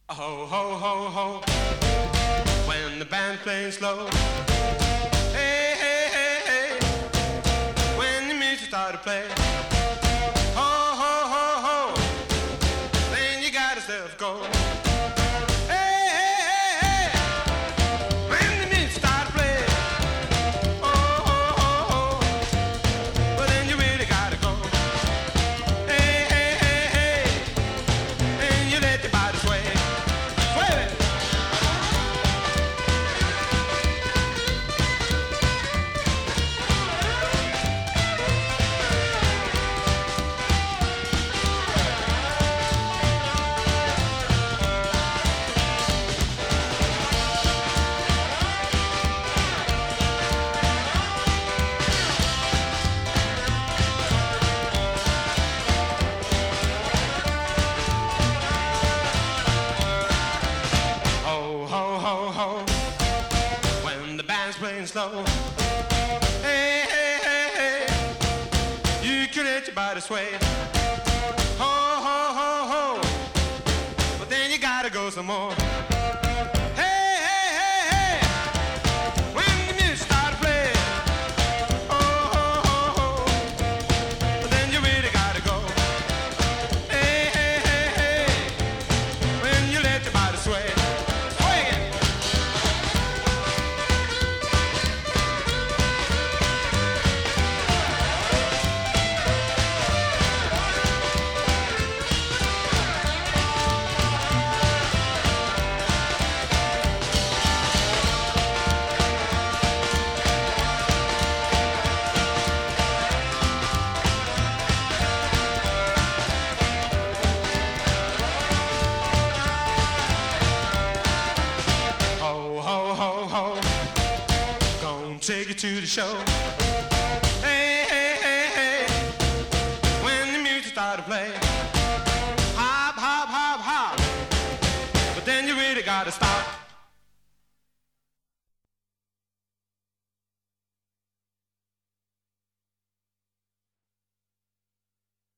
Ho, ho, ho, ho, when the band's playing slow. Hey, hey, hey, hey, when the music starts to play. Ho, ho, ho, ho, then you got yourself go. Hey, hey, hey, hey, when the music starts to play. Oh, ho, ho, ho, well then you really gotta go. Hey, hey, hey, hey, and you let your body sway. Ho, ho, ho, ho, when the band's playing slow. Hey, hey, hey, hey, you can let your body sway. Ho, ho, ho, ho, but then you gotta go some more. Hey, hey, hey, hey, when the music starts to play. Oh, ho, ho, ho, but then you really gotta go. Hey, hey, hey, hey, when you let your body sway. Ho, ho, ho, ho, gonna take you to the show. Hey, hey, hey, hey, when the music starts to play. Hop, hop, hop, hop, but then you really gotta stop.